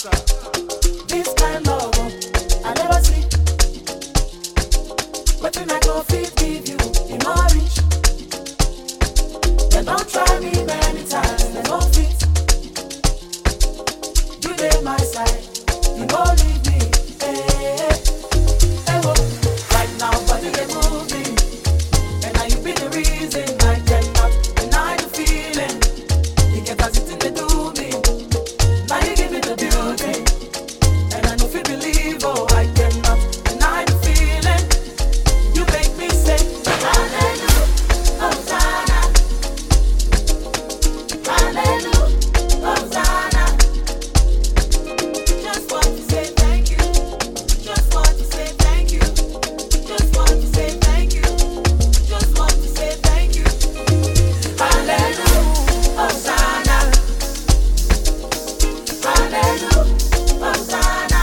This kind of love, I never see. But when I go fit give you, you know I reach. They don't try me many times, they don't fit. You dey my side, you no leave me. Hey, hey, whoa. Right now, body they move me, and now you be the reason I cannot deny the feeling. You get as it in they do me. Now you give me the beauty, and I know if you believe, oh I cannot deny the feeling. You make me say, Hallelujah, Hosanna, Hallelujah, Hosanna. Just want to say thank you. Just want to say thank you. Just want to say thank you. Just want to say thank you. Hallelujah, Hosanna. Hallelujah, Hosanna.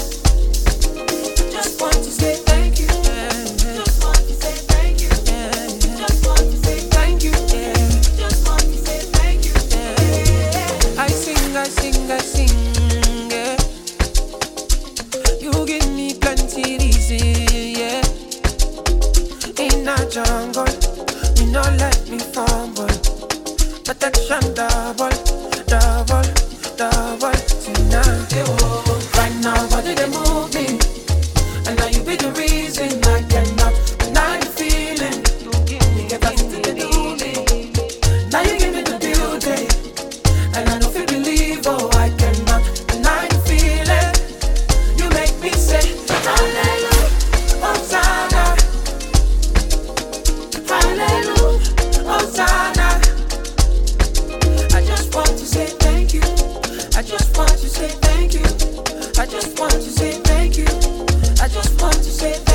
Just want to say thank you. Just want to say thank you. Just want to say thank you. Just want to say thank you. I sing, yeah. You give me plenty reason, yeah. In a jungle, you don't let me fumble. Protection double, double, double tonight. Right now, body they move me, and now you be the reason I cannot deny the feeling. You get us to the do me. Now you give me the beauty, and I know if you believe, oh I cannot deny the feeling. You make me say, Hallelujah, Hosanna, Hallelujah, Hosanna. I just want to say thank you. I just want to say thank you. I just want to say thank you. I just want to say